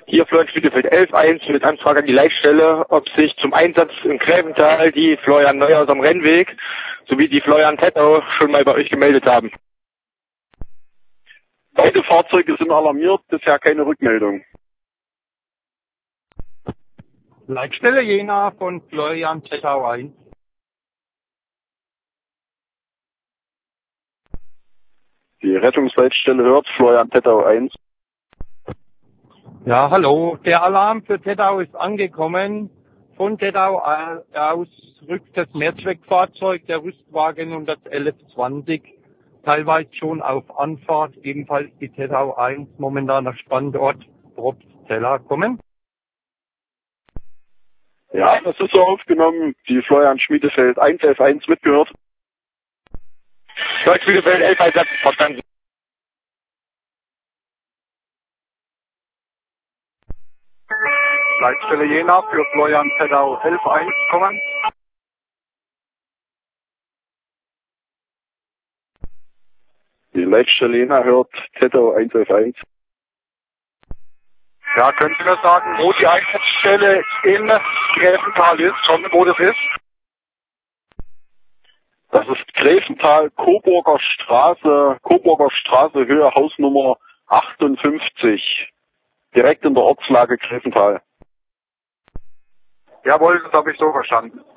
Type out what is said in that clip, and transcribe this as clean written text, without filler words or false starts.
Hier Florian Schmiedefeld 11.1 mit Anfrage an die Leitstelle, ob sich zum Einsatz in Gräfental die Florian Neuhaus am Rennweg sowie die Florian Tettau schon mal bei euch gemeldet haben. Beide Fahrzeuge sind alarmiert, bisher keine Rückmeldung. Leitstelle Jena von Florian Tettau 1. Die Rettungsleitstelle hört Florian Tettau 1. Ja, hallo. Der Alarm für Tettau ist angekommen. Von Tettau aus rückt das Mehrzweckfahrzeug, der Rüstwagen 11120, teilweise schon auf Anfahrt, ebenfalls die Tettau 1, momentaner Standort Probstzella kommen. Ja, das ist so aufgenommen. Die Florian Schmiedefeld 1F1 mitgehört. Florian Schmiedefeld 11.1 verstanden. Leitstelle Jena für Florian Tettau 11.1 kommen. Die Leitstelle Jena hört Tettau 1F1. Ja, können Sie mir sagen, wo die Einsatzstelle in Gräfental ist, schon wo das ist? Das ist Gräfental, Coburger Straße, Höhe Hausnummer 58. Direkt in der Ortslage Gräfental. Jawohl, das habe ich so verstanden.